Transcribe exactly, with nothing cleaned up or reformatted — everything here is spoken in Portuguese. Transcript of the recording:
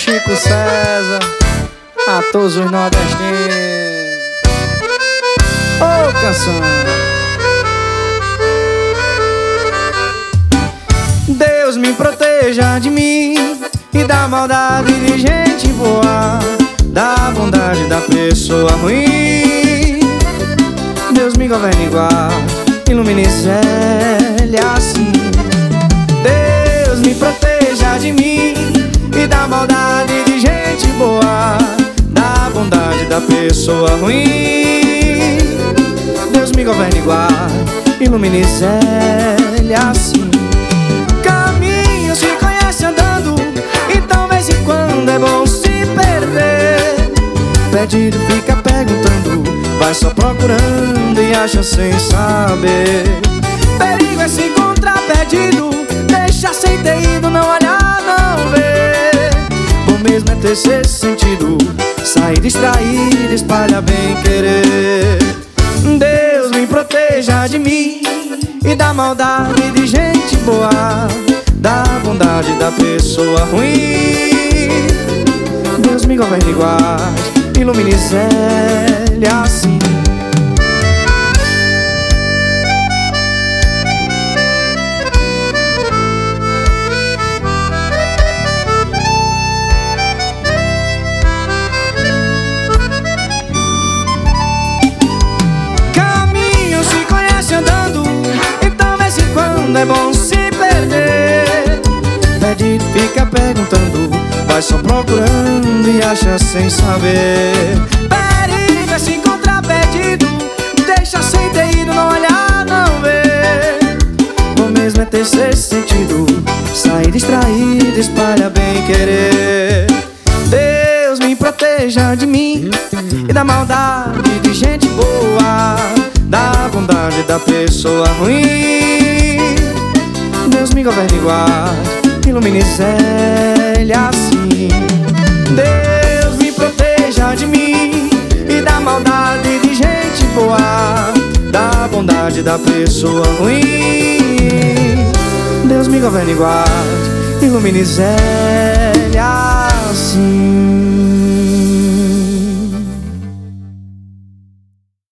Chico César, a todos os nordestinos. Ô, canção. Deus me proteja de mim e da maldade de gente boa, da bondade da pessoa ruim. Deus me governe e guarde, ilumine e cele assim. Deus me proteja de mim e da maldade de gente boa, da bondade da pessoa ruim. Deus me governe e guarde, ilumine e cele assim. Caminho se conhece andando, então vez em quando é bom se perder. Perdido fica perguntando, vai só procurando e acha sem saber. Perigo é se encontrar perdido, deixa sem ter ido, não olhar, não ver. Bom mesmo é ter sexto sentido, sair distraído, espalha bem querer. Deus me proteja de mim e da maldade de gente boa, da bondade da pessoa ruim. Deus me governe e guarde, ilumine e cele assim. Caminho se conhece andando, então vez em quando é bom se perder. Perdido fica perguntando, vai só procurando e acha sem saber. Perigo é se encontrar perdido, deixa sem ter ido, não olhar, não ver. Bom mesmo é ter sexto sentido, sair distraído, espalha bem querer. Deus me proteja de mim e da maldade de gente boa, da bondade da pessoa ruim. Deus me governe e guarde, ilumine e cele assim. Deus me proteja de mim e da maldade de gente boa, da bondade da pessoa ruim. Deus me governe e guarde, ilumine e cele assim.